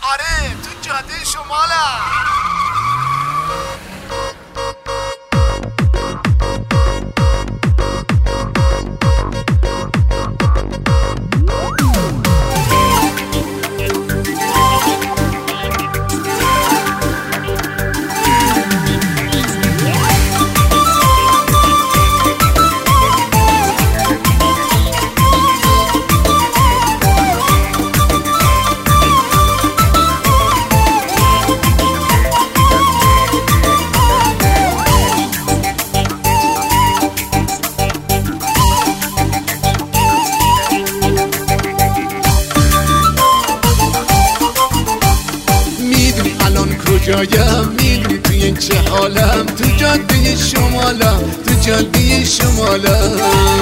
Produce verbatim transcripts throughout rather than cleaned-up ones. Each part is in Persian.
آره تو جاده شمالم. کجایم میدونی توی این چه حالم، تو جاده شمالم، تو جاده شمالم.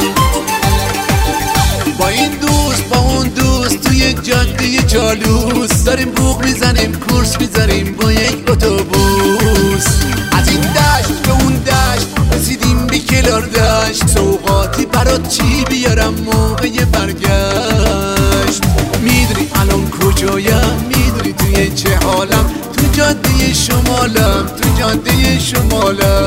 با این دوست با اون دوست توی جاده جالوس داریم بوق میزنیم، کورس میزنیم با یک اتوبوس. از این دشت به اون دشت رسیدیم به کلار دشت، سوغاتی برات چی بیارم موقع برگشت. میدونی الان کجایم، میدونی توی چه حالم، تو جاده شمالم، تو جاده شمالم.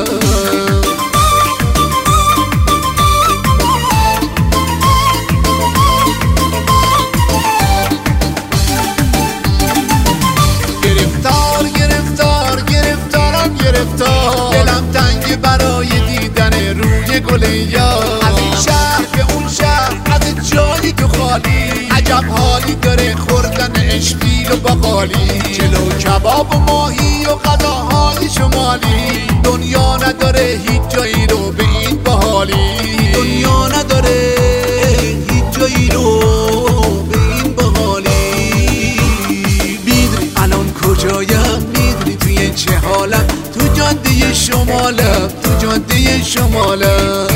گرفتار گرفتار گرفتارم گرفتار، دلم تنگ برای دیدن روی گل یار. از این شهر به اون شهر، از جایی که خالی، عجب حالی داره خوردن اشپیل و باقالی، جلو کباب و ماهی و غذاهای شمالی. دنیا نداره هیچ جایی رو به این باحالی، دنیا نداره هیچ جایی رو به این باحالی. میدونی الان کجایم، میدونی توی چه حالم، تو جاده شمالم، تو جاده شمالم.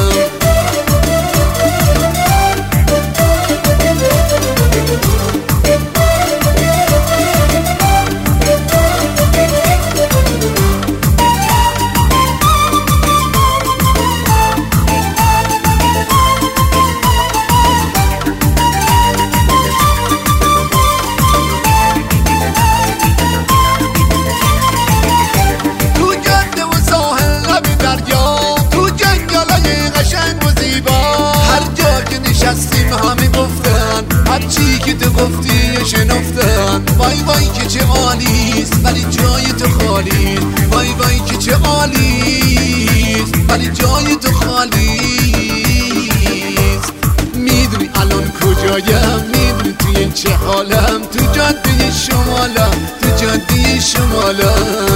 نشستیم همه گفتن هرچی که تو گفتی شنفتن. وای وای که چه عالیست ولی جای تو خالیست، وای وای که چه عالیست ولی جای تو خالیست. میدونی الان کجایم، میدونی توی چه حالم، تو جاده شمالم، تو جاده شمالم.